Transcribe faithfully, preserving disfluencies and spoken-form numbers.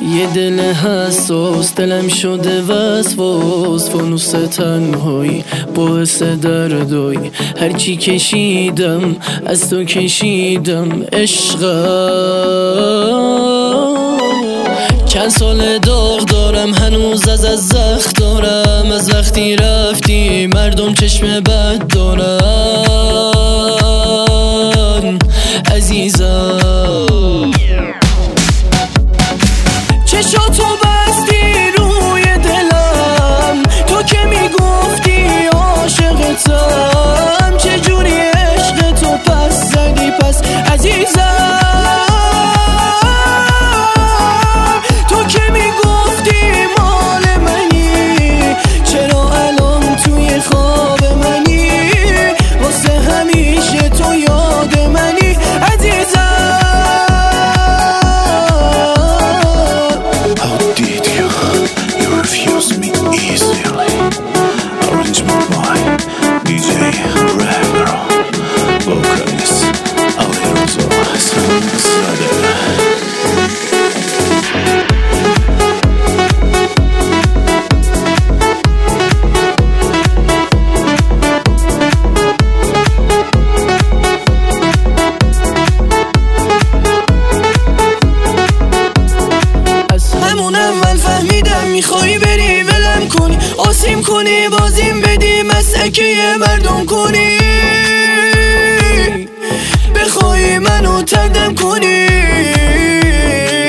یه دل حساس دلم شده وسواس، فانوس تنهایی باعث دردایی. هرچی کشیدم از تو کشیدم عشقم. چند سال داغ دارم هنوز از از زخم دارم، از وقتی رفتی مردم چشم بد دارن عزیزم. چشاتو بستی روی دلم، تو که میگفتی عاشقتم. چجوری عشق تو پس زدی پس عزیزم؟ تو که میگفتی مال منی، چرا الان توی خواب منی؟ واسه همیشه تو یاد منی عزیزم. میخوای بری ولم کنی، آسیم کنی بازیم بدی، مسکه مردم کنی، بخوای منو تردم کنی.